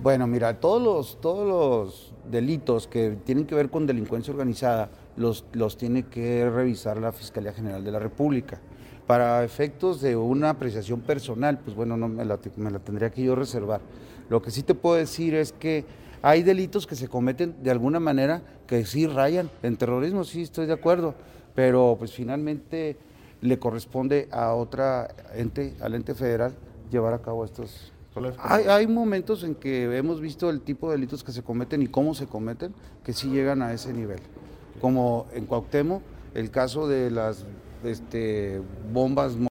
Bueno, mira, todos los delitos que tienen que ver con delincuencia organizada los tiene que revisar la Fiscalía General de la República. Para efectos de una apreciación personal, pues bueno, no me la tendría que yo reservar. Lo que sí te puedo decir es que hay delitos que se cometen de alguna manera que sí rayan en terrorismo, sí estoy de acuerdo, pero pues finalmente le corresponde a otra ente, al ente federal, llevar a cabo estos. Hay momentos en que hemos visto el tipo de delitos que se cometen y cómo se cometen, que sí llegan a ese nivel. Como en Cuauhtémoc, el caso de las bombas